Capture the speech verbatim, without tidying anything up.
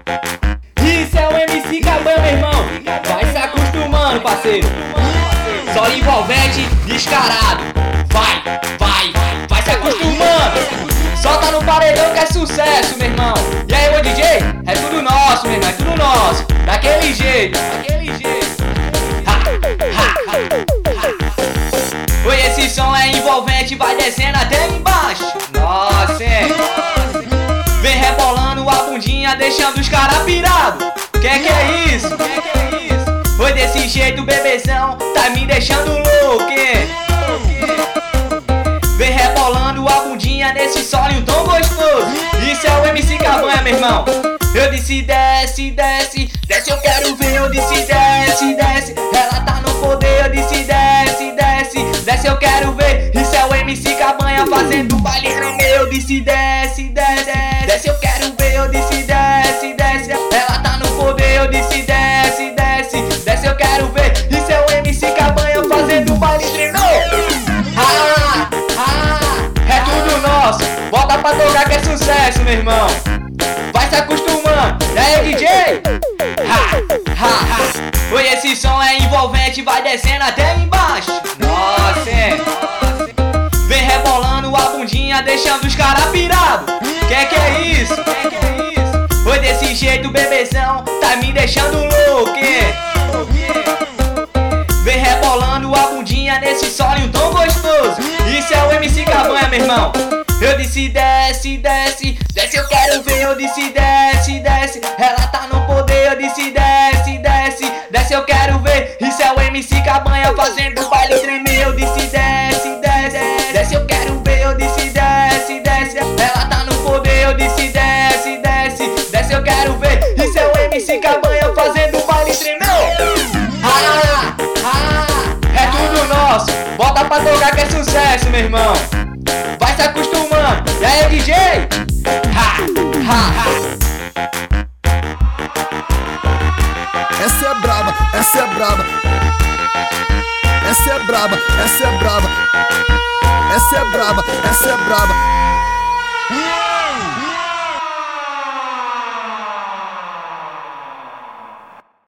Isso é o M C Cabanha, meu irmão. Vai se acostumando, parceiro. Só envolvente, descarado. Vai, vai, vai se acostumando. Solta no paredão que é sucesso, meu irmão. E aí, ô D J? É tudo nosso, meu irmão, é tudo nosso. Daquele jeito, daquele jeito. Ha, ha, ha, ha. Oi, esse som é envolvente, vai descendo até embaixo. Nossa, é. Vem rebolando a bundinha, deixando os caras pirados. Que que é isso? Que que é isso? Oi, desse jeito, bebezão, tá me deixando louco, hein? Vem rebolando a bundinha nesse solo um tom gostoso. Isso é o M C Cabanha, meu irmão. Eu disse desce, desce, desce, eu quero ver. Eu disse desce, desce, ela tá no poder. Eu disse desce, desce, desce, eu quero ver. Isso é o M C Cabanha fazendo baile tremer. Eu disse desce, desce, desce, eu quero ver. Eu disse desce, desce, ela tá no poder. Eu disse desce, desce, desce, eu quero ver. Isso é o M C Cabanha fazendo baile tremer. Ah, ah, é tudo nosso. Bota pra tocar que é sucesso, meu irmão. Vai se acostumando. E aí, D J? Ha, ha, ha. Oi, esse som é envolvente, vai descendo até embaixo. Nossa, é. Vem rebolando a bundinha, deixando os caras pirados. Que que é isso? Que que é isso? Oi, desse jeito, bebezão, tá me deixando louco, hein? Vem rebolando a bundinha nesse solo um tom gostoso. Isso é o M C Cabanha, meu irmão. Eu disse desce, desce, desce, eu quero ver. Eu disse desce, desce, ela tá no poder. Eu disse desce, desce, desce, eu quero ver. Isso é o M C Cabanha fazendo o baile tremer. Eu disse desce, desce, desce, eu quero ver. Eu disse desce, desce, ela tá no poder. Eu disse desce, desce, desce, eu quero ver. Isso é o M C Cabanha fazendo o baile tremer. Ah, ah, é tudo nosso. Bota pra tocar que é sucesso, meu irmão. Vai se acostumando. E aí, D J? Ha, ha, ha. Essa é braba, essa é braba. Essa é braba, essa é braba. Essa é braba, essa é braba.